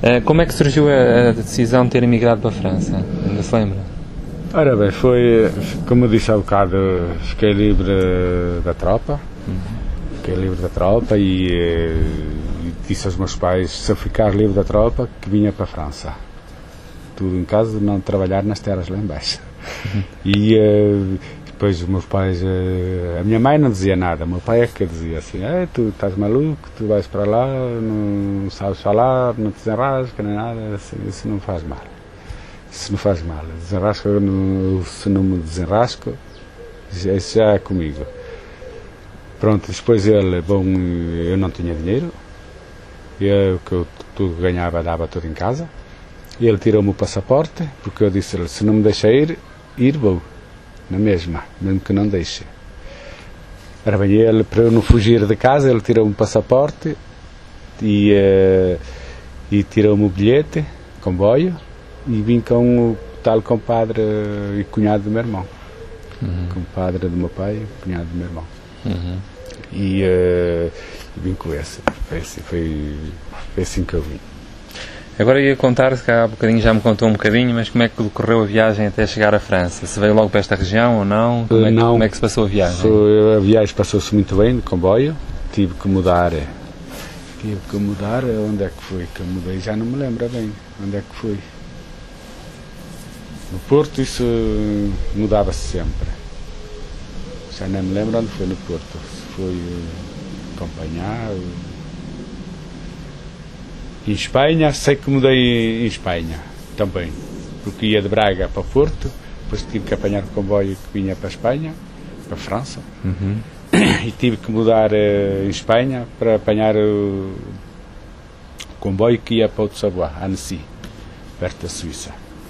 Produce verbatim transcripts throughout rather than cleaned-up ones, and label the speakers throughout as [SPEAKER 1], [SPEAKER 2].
[SPEAKER 1] Uh, como é que surgiu a, a decisão de ter emigrado para a França? Ainda se lembra?
[SPEAKER 2] Ora bem, foi, como eu disse há bocado, fiquei livre da tropa, uhum. fiquei livre da tropa e, e disse aos meus pais, se eu ficar livre da tropa, que vinha para a França. Tudo em caso de não trabalhar nas terras lá em baixo. Uhum. E uh, depois os meus pais, uh, a minha mãe não dizia nada, o meu pai é que dizia assim, tu estás maluco, tu vais para lá, não sabes falar, não te desenrasca, nem nada, assim, isso não faz mal. Isso não faz mal, desenrasca, não, se não me desenrasco, isso já é comigo. Pronto, depois ele, bom, eu não tinha dinheiro, eu, que eu tudo ganhava, dava tudo em casa. E ele tirou-me o passaporte, porque eu disse-lhe, se não me deixa ir, ir vou, na mesma, mesmo que não deixe. Era bem, ele, para eu não fugir de casa, ele tirou-me o passaporte e, uh, e tirou-me o bilhete, comboio, e vim com o tal compadre e cunhado do meu irmão. Uhum. Compadre do meu pai e cunhado do meu irmão. Uhum. E uh, vim com esse, foi assim, foi, foi assim que eu vim.
[SPEAKER 1] Agora ia contar, se há bocadinho já me contou um bocadinho, mas como é que decorreu a viagem até chegar à França? Se veio logo para esta região ou não? Como é que,
[SPEAKER 2] não,
[SPEAKER 1] como é que se passou a viagem?
[SPEAKER 2] Foi, a viagem passou-se muito bem, de comboio. Tive que mudar. Tive que mudar. Onde é que foi que eu mudei? Já não me lembro bem. Onde é que fui? No Porto isso mudava-se sempre. Já nem me lembro onde foi no Porto. Se foi acompanhar. Em Espanha, sei que mudei em Espanha também, porque ia de Braga para Porto, depois tive que apanhar o comboio que vinha para a Espanha, para a França, uhum. e tive que mudar uh, em Espanha para apanhar o comboio que ia para o Savoie, Annecy, perto da Suíça.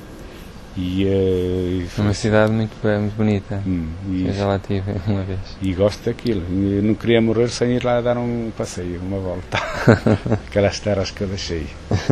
[SPEAKER 2] E, uh,
[SPEAKER 1] uma cidade muito, muito bonita,
[SPEAKER 2] hum, e,
[SPEAKER 1] eu já lá tive uma vez.
[SPEAKER 2] E gosto daquilo, eu não queria morrer sem ir lá dar um passeio, uma volta, aquelas terras que eu deixei,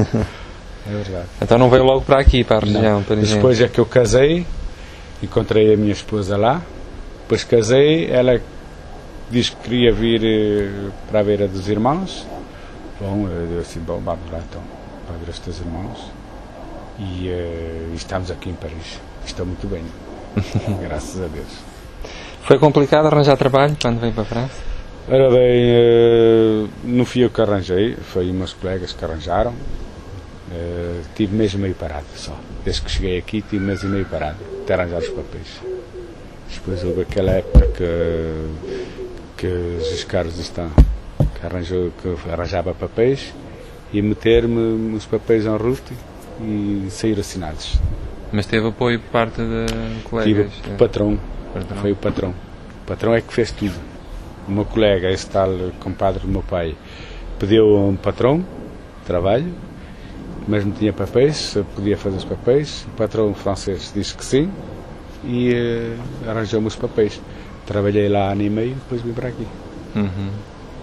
[SPEAKER 2] é verdade.
[SPEAKER 1] Então não veio logo para aqui, para a região, por exemplo?
[SPEAKER 2] Depois é que eu casei, encontrei a minha esposa lá, depois casei, ela disse que queria vir para a beira dos irmãos, bom, eu disse assim, bom, vamos lá então, para ver os teus irmãos. E uh, estamos aqui em Paris. Estou muito bem, graças a Deus.
[SPEAKER 1] Foi complicado arranjar trabalho quando veio para a França?
[SPEAKER 2] Ora bem, uh, não fui eu que arranjei, foi os meus colegas que arranjaram. Uh, tive mês e meio parado só. Desde que cheguei aqui tive mês e meio parado, até arranjar os papéis. Depois houve aquela época que, que os Carlos estão, que, arranjou, que arranjava papéis, e meter-me os papéis en route e sair assinados.
[SPEAKER 1] Mas teve apoio por parte de colegas?
[SPEAKER 2] Tive o patrão, patrão, foi o patrão. O patrão é que fez tudo. O meu colega, esse tal compadre do meu pai, pediu a um patrão trabalho, mas não tinha papéis, se podia fazer os papéis. O patrão francês disse que sim e uh, arranjou-me os papéis. Trabalhei lá ano e meio e depois vim para aqui. Uhum.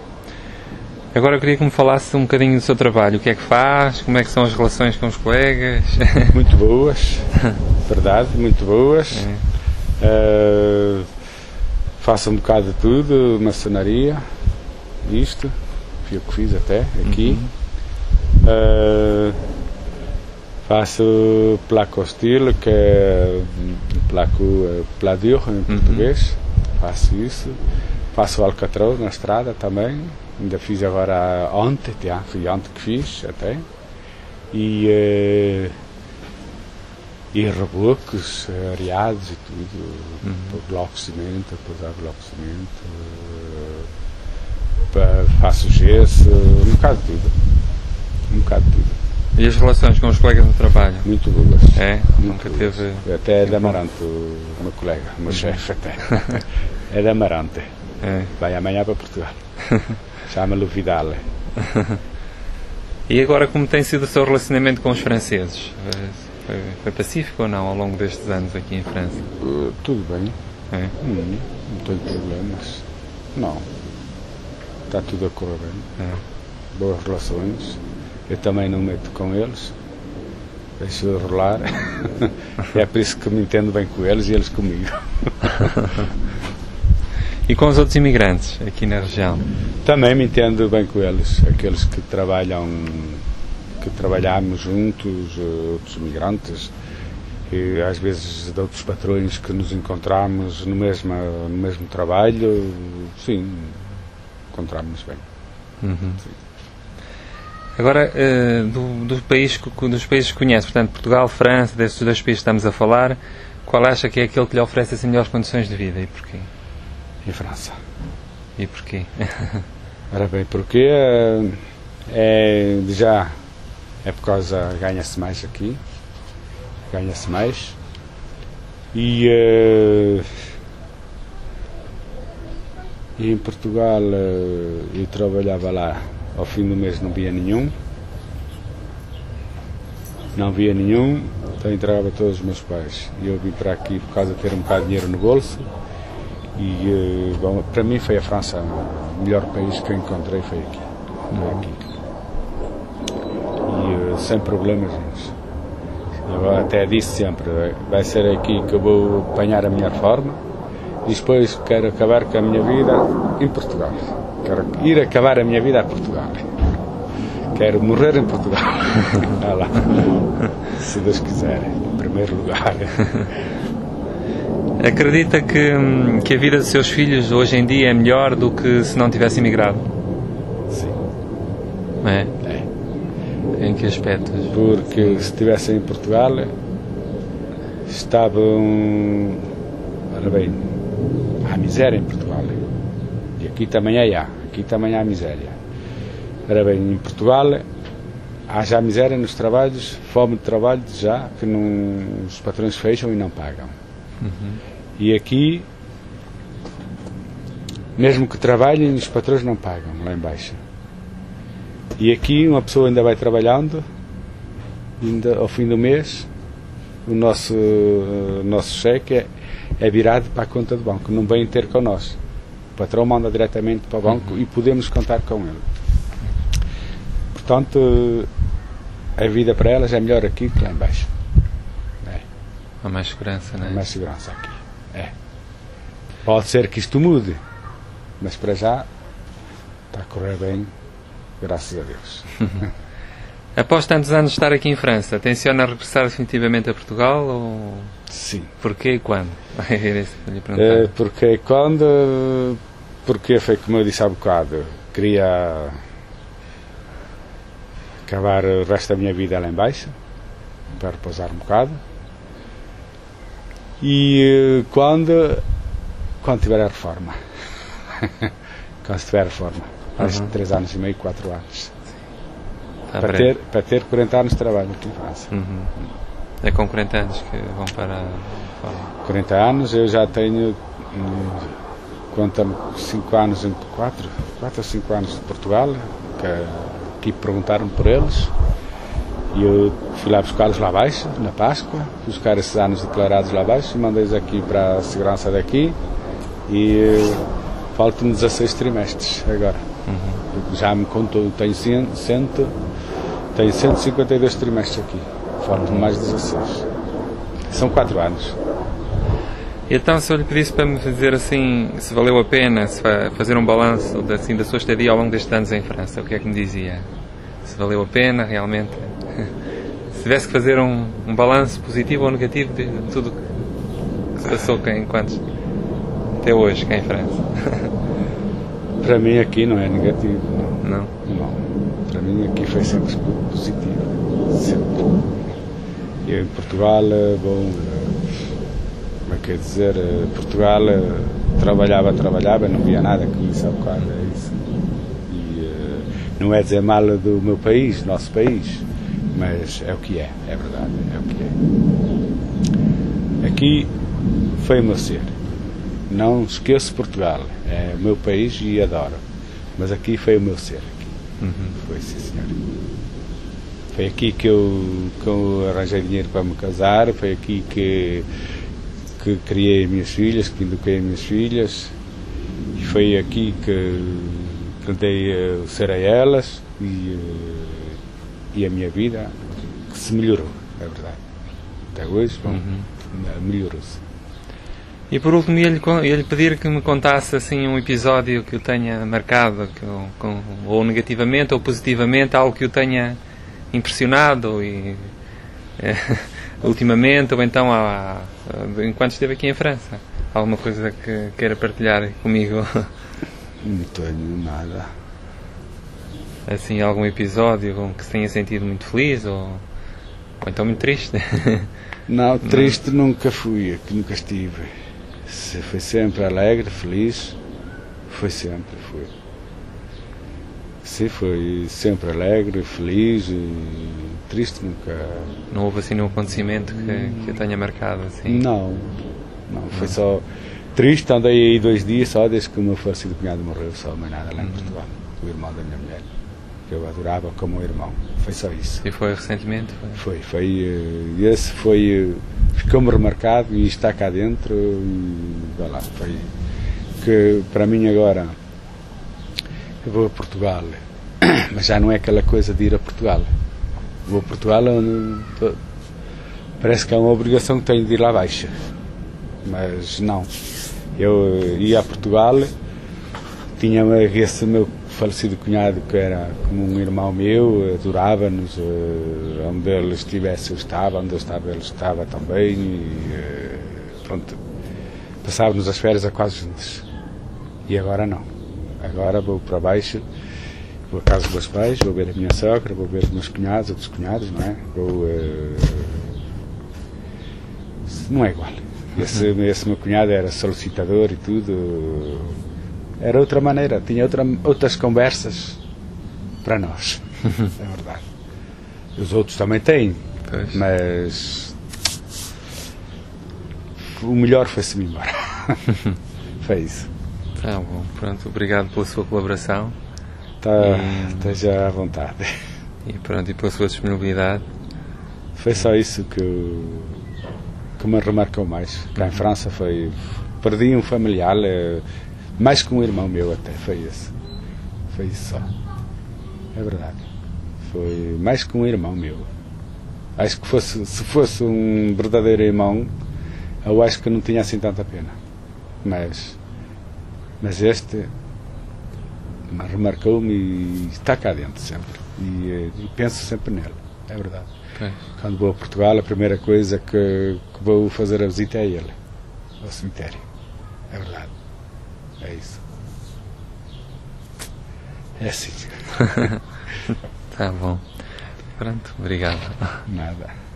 [SPEAKER 1] Agora eu queria que me falasse um bocadinho do seu trabalho, o que é que faz, como é que são as relações com os colegas?
[SPEAKER 2] Muito boas, verdade, muito boas. É. Uh, faço um bocado de tudo, maçonaria, isto, fui eu que fiz até, aqui. Uhum. Uh, faço placo steel, que é placo pladur em português, uhum. faço isso. Faço alcatrão na estrada também. Ainda fiz agora ontem, já, foi ontem que fiz até. E, uh, e reboques, areados e tudo. Uhum. Bloco de cimento, pousar bloco de cimento. Uh, faço gesso, um bocado de tudo. Um bocado de tudo.
[SPEAKER 1] E as relações com os colegas no trabalho?
[SPEAKER 2] Muito boas.
[SPEAKER 1] É?
[SPEAKER 2] Muito Nunca boas. Teve. Até é de Amarante, o meu colega, o meu uhum. chefe até. É de Amarante. É. Vai amanhã para Portugal. Chama-lhe Vidal.
[SPEAKER 1] E agora, como tem sido o seu relacionamento com os franceses? Foi, foi pacífico ou não ao longo destes anos aqui em França?
[SPEAKER 2] Uh, tudo bem.
[SPEAKER 1] É?
[SPEAKER 2] Hum, não tenho problemas. Não. Está tudo a correr bem. É. Boas relações. Eu também não meto com eles. Deixo rolar. É por isso que me entendo bem com eles e eles comigo.
[SPEAKER 1] E com os outros imigrantes aqui na região?
[SPEAKER 2] Também me entendo bem com eles, aqueles que trabalham que trabalhámos juntos, outros imigrantes, e às vezes de outros patrões que nos encontramos no mesmo, no mesmo trabalho, sim, encontramos bem.
[SPEAKER 1] Uhum. Agora, uh, do, do país, dos países que conhece, portanto, Portugal, França, desses dois países que estamos a falar, qual acha que é aquele que lhe oferece assim, melhores condições de vida e porquê?
[SPEAKER 2] Em França.
[SPEAKER 1] E porquê?
[SPEAKER 2] Ora bem, porque é, é, já é por causa, ganha-se mais aqui, ganha-se mais, e, uh, e em Portugal uh, eu trabalhava lá, ao fim do mês não via nenhum, não via nenhum, então entregava todos os meus pais, e eu vim para aqui por causa de ter um bocado de dinheiro no bolso, e uh, bom, para mim foi a França, o melhor país que eu encontrei foi aqui, foi aqui. E uh, sem problemas nenhums. Eu até disse sempre, vai ser aqui que eu vou apanhar a minha reforma e depois quero acabar com a minha vida em Portugal. Quero ir acabar a minha vida a Portugal. Quero morrer em Portugal. Ah lá. Se Deus quiser, em primeiro lugar.
[SPEAKER 1] Acredita que, que a vida dos seus filhos hoje em dia é melhor do que se não tivesse emigrado?
[SPEAKER 2] Sim.
[SPEAKER 1] É?
[SPEAKER 2] É.
[SPEAKER 1] Em que aspectos?
[SPEAKER 2] Porque se estivessem em Portugal estavam, ora bem, há miséria em Portugal e aqui também há, aqui também há miséria. Ora bem, em Portugal há já miséria nos trabalhos, fome de trabalho já, que não, os patrões fecham e não pagam.
[SPEAKER 1] Uhum.
[SPEAKER 2] E aqui, mesmo que trabalhem, os patrões não pagam lá em baixo. E aqui uma pessoa ainda vai trabalhando, ainda ao fim do mês, o nosso, uh, nosso cheque é, é virado para a conta do banco, não vem ter connosco. O patrão manda diretamente para o banco uhum. e podemos contar com ele. Portanto, a vida para elas é melhor aqui que lá em baixo. É.
[SPEAKER 1] Há mais segurança, não é?
[SPEAKER 2] Há mais segurança aqui. É. Pode ser que isto mude, mas para já está a correr bem. Graças a Deus.
[SPEAKER 1] Após tantos anos de estar aqui em França, tenciona regressar definitivamente a Portugal? Ou...
[SPEAKER 2] Sim.
[SPEAKER 1] Porquê e quando?
[SPEAKER 2] É, porque e quando? Porque foi como eu disse há bocado. Queria acabar o resto da minha vida lá em baixo, para repousar um bocado. E quando? Quando tiver a reforma. Quando tiver a reforma. Acho que
[SPEAKER 1] uhum.
[SPEAKER 2] três anos e meio, quatro anos.
[SPEAKER 1] Tá
[SPEAKER 2] para, ter, para ter quarenta anos de trabalho aqui em França.
[SPEAKER 1] Uhum. É com quarenta anos que vão para fora.
[SPEAKER 2] quarenta anos, eu já tenho conta-me cinco anos, quatro ou cinco anos de Portugal, que aqui perguntaram por eles. E eu fui lá buscá-los lá abaixo, na Páscoa, fui buscar esses anos declarados lá abaixo, mandei-os aqui para a segurança daqui e faltam-me dezasseis trimestres agora. Uhum. Já me contou, tenho, cem, cento, tenho cento e cinquenta e dois trimestres aqui, faltam mais dezasseis. São quatro anos.
[SPEAKER 1] Então, se eu lhe pedisse para me dizer assim, se valeu a pena se fazer um balanço assim, da sua estadia ao longo destes anos em França, o que é que me dizia? Se valeu a pena realmente? Se tivesse que fazer um, um balanço positivo ou negativo de tudo que se passou cá enquanto até hoje cá em França?
[SPEAKER 2] Para mim aqui não é negativo.
[SPEAKER 1] Não?
[SPEAKER 2] Não. Para mim aqui foi sempre positivo. Sempre. E em Portugal, bom, como é que é dizer, Portugal trabalhava, trabalhava, não via nada, como disse há bocado, é isso. E não é dizer mal do meu país, do nosso país, mas é o que é, é verdade, é o que é. Aqui foi o meu ser. Não esqueço Portugal, é o meu país e adoro. Mas aqui foi o meu ser. Aqui.
[SPEAKER 1] Uhum.
[SPEAKER 2] Foi, sim, senhor. Foi aqui que eu, que eu arranjei dinheiro para me casar, foi aqui que, que criei as minhas filhas, que eduquei as minhas filhas, e foi aqui que, que dei o ser a elas e, e a minha vida que se melhorou, é verdade. Até hoje, bom, uhum. melhorou-se.
[SPEAKER 1] E por último, ia-lhe, ia-lhe pedir que me contasse assim um episódio que o tenha marcado, que eu, com, ou negativamente ou positivamente, algo que o tenha impressionado e, é, ultimamente, ou então há, enquanto esteve aqui em França? Alguma coisa que queira partilhar comigo?
[SPEAKER 2] Não tenho nada.
[SPEAKER 1] Assim, algum episódio com que se tenha sentido muito feliz ou, ou então muito triste?
[SPEAKER 2] Não, triste não. Nunca fui, que nunca estive. Se foi sempre alegre, feliz, foi sempre, foi. Sim, foi sempre alegre, feliz e triste nunca.
[SPEAKER 1] Não houve assim nenhum acontecimento que, que eu tenha marcado assim?
[SPEAKER 2] Não, não, foi só triste, andei aí dois dias só desde que o meu falecido cunhado morreu, só mais nada lá em Portugal, o irmão da minha mulher, que eu adorava como irmão, foi só isso.
[SPEAKER 1] E foi recentemente? Foi,
[SPEAKER 2] foi, foi esse foi, ficou-me remarcado e está cá dentro e vai lá, foi que para mim agora eu vou a Portugal, mas já não é aquela coisa de ir a Portugal. Vou a Portugal onde parece que é uma obrigação que tenho de ir lá abaixo, mas não. Eu ia a Portugal, tinha esse meu falecido cunhado que era como um irmão meu, adorava-nos, onde ele estivesse eu estava, onde eu estava ele estava também e pronto, passávamos as férias a quase juntos. E agora não. Agora vou para baixo, vou à casa dos meus pais, vou ver a minha sogra, vou ver os meus cunhados, outros cunhados, não é? Vou, uh... não é igual. Esse, esse meu cunhado era solicitador e tudo. Era outra maneira, tinha outra, outras conversas para nós. É verdade. Os outros também têm, pois. Mas o melhor foi-se-me embora. Foi isso.
[SPEAKER 1] Tá bom, pronto, obrigado pela sua colaboração.
[SPEAKER 2] Tá, e... Esteja à vontade.
[SPEAKER 1] E pronto, e pela sua disponibilidade.
[SPEAKER 2] Foi só isso que, eu, que me remarcou mais. Cá em França foi. Perdi um familiar, mais que um irmão meu até, foi isso. Foi isso só. É verdade. Foi mais que um irmão meu. Acho que fosse, se fosse um verdadeiro irmão, eu acho que não tinha assim tanta pena. Mas. Mas este remarcou-me e está cá dentro sempre. E, e penso sempre nele, é verdade. Okay. Quando vou a Portugal, a primeira coisa que, que vou fazer a visita é ele, ao cemitério. É verdade. É isso. É assim.
[SPEAKER 1] Tá bom. Pronto, obrigado.
[SPEAKER 2] Nada.